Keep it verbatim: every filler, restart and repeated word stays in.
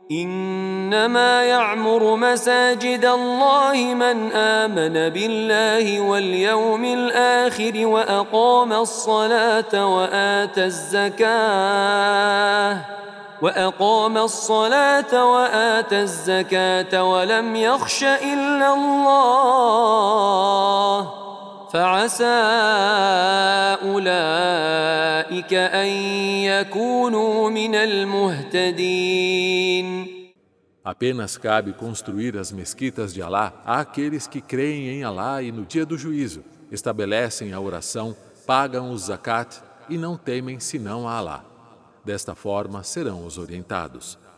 إنما يعمر مساجد الله من آمن بالله واليوم الآخر وأقام الصلاة وآتى الزكاة وأقام الصلاة وآتى الزكاة ولم يخش إلا الله فعسى أولئك أن يكونوا من المهتدين. Apenas cabe construir as mesquitas de Alá àqueles que creem em Alá e no dia do juízo, estabelecem a oração, pagam o zakat e não temem senão a Alá. Desta forma serão os orientados.